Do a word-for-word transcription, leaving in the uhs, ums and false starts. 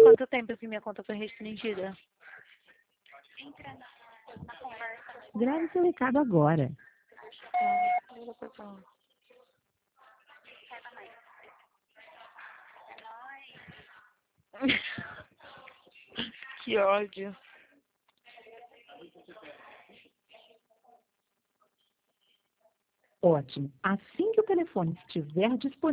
quanto tempo assim minha conta foi restringida? Entra na, na conversa. Grave seu recado agora. Saiba mais. É nóis. Que ódio. Ótimo. Assim que o telefone estiver disponível,